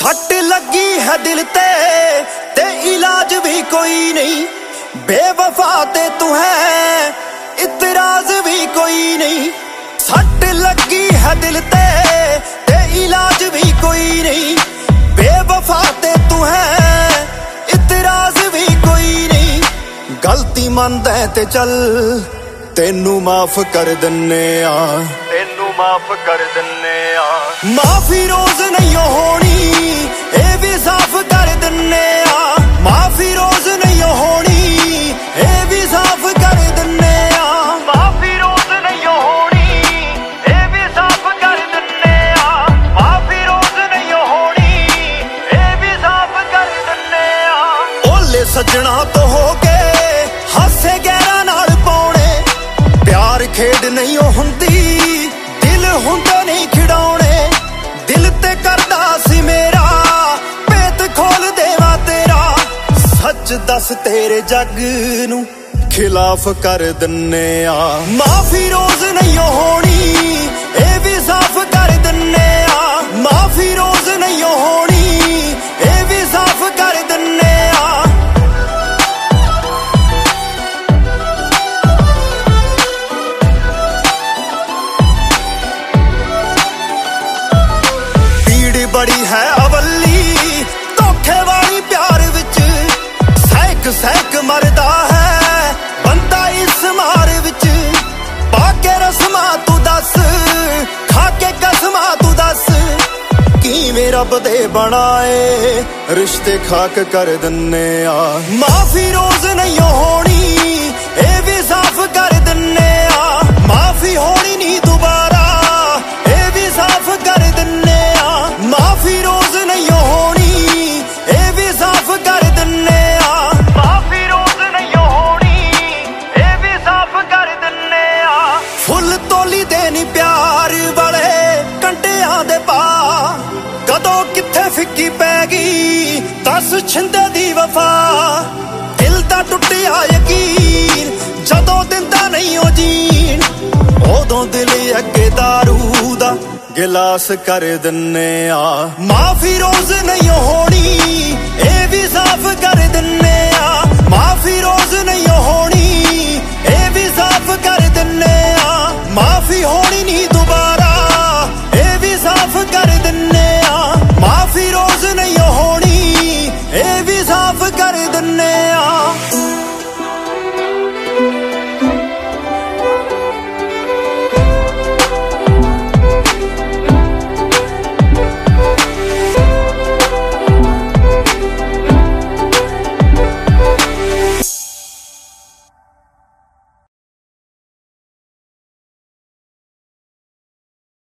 सट लगी है दिल ते इलाज भी कोई नहीं। बेवफा ते तू है इतराज भी कोई नहीं। सट लगी है दिल ते इलाज भी कोई नहीं। बेवफा ते तू है इतराज भी कोई नहीं। गलती मनदा ते चल तेनू माफ कर दिन्ने आ, तेनू माफ कर दिन्ने आ। माफी रोज नहीं होनी ए भी साफ कर दिन्ने आ। माफी रोज नहीं होनी ए भी साफ कर दिन्ने आ। माफी रोज नहीं होनी ए भी साफ कर दिन्ने आ। माफी रोज नहीं होनी ए भी साफ कर दिन्ने आ। ओले सजना तो हो के हासे गहरा नाल पाउणे। प्यार खेड नहीं हुंदी दिल हुंदे नहीं खिडौणे। दिल ते करदा सी मेरा भेत खोल देवा तेरा। सच दस तेरे जग नू खिलाफ कर दिन्ने आ। माफी रोज नहीं होनी ए भी साफ कर दिन्ने आ। माफी रोज नहीं होनी ए भी साफ कर दिन्ने आ। बड़ी है अवली धोखे वाली प्यार विच। सहक सहक मरदा है बंदा इस मार विच। पाके रस्मा तू दस खाके कसमा तू दस। किवें रब दे बनाए रिश्ते खाक कर दिन्ने आ। माफी रोज नहीं होनी ए भी साफ कर दिन्ने आ। माफी होनी नहीं दोबारा ए भी साफ कर दिन्ने आ। माफी रोज नहीं होनी ए भी साफ कर दिन्ने आ। माफी रोज नहीं होनी ए भी साफ कर दिन्ने आ। फुल तोली देनी प्यार वाले कंटियां दे पा। कदों किथे फिक्की पै गई दस छिंदे दी वफा। दिल दा टुटिया यकीन जदों दिंदा नहीं ओ जीन। उदों दिल अगे दारू दा गिलास कर दिन्ने आ। माफी रोज नहीं होनी ए भी साफ कर दिन्ने आ। माफी रोज नहीं होनी ए भी साफ कर दिन्ने आ। माफी होनी नहीं दोबारा ए भी साफ कर दिन्ने आ। माफी रोज नहीं होनी ए भी साफ कर दिन्ने आ।